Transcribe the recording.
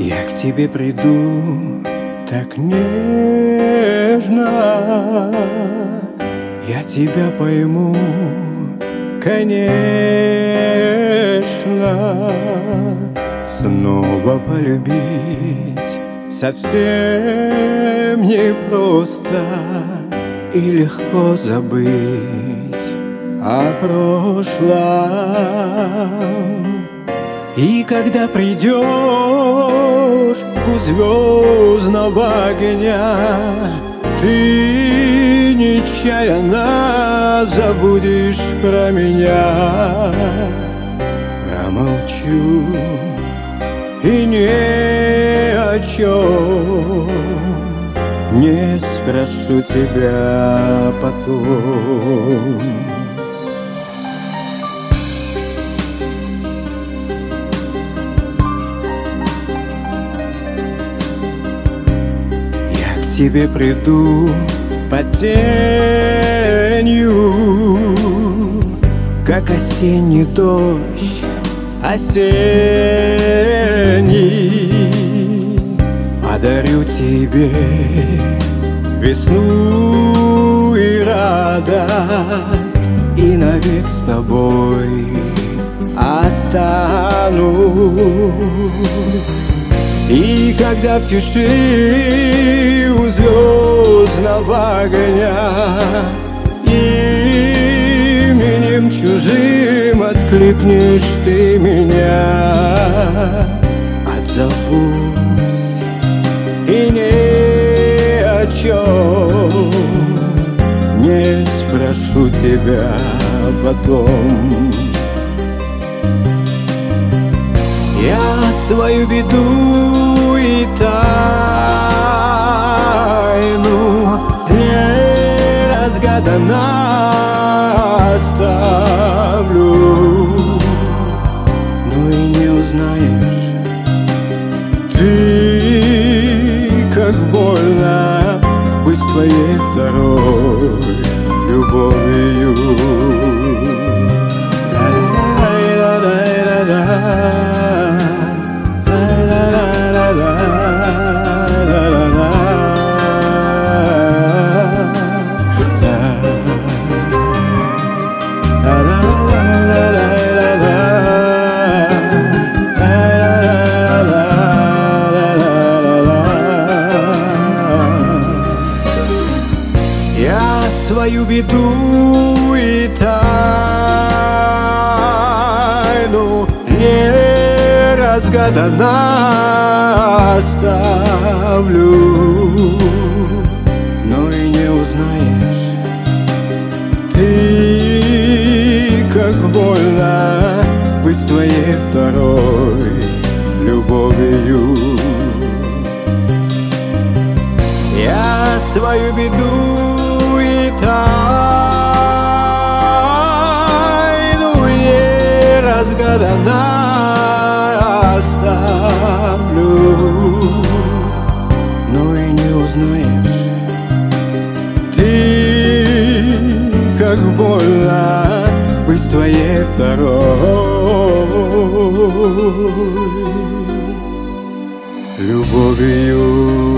Я к тебе приду так нежно, я тебя пойму, конечно. Снова полюбить совсем непросто, и легко забыть о прошлом. И когда придешь у звездного огня, ты нечаянно забудешь про меня. Промолчу и ни о чем не спрошу тебя потом. Я к тебе приду под тенью, как осенний дождь осенний. Подарю тебе весну и радость, и навек с тобой останусь. И когда в тиши у звездного огня именем чужим откликнешь ты меня, отзовусь и ни о чем не спрошу тебя потом. Я свою беду и тайну неразгаданно оставлю, но и не узнаешь ты, как больно быть твоей второй любовью. Я свою беду и тайну неразгаданно оставлю, но и не узнаешь ты, как больно быть твоей второй любовью. Я свою беду и тайну неразгаданно оставлю, но и не узнаешь ты, как больно быть твоей второй любовью.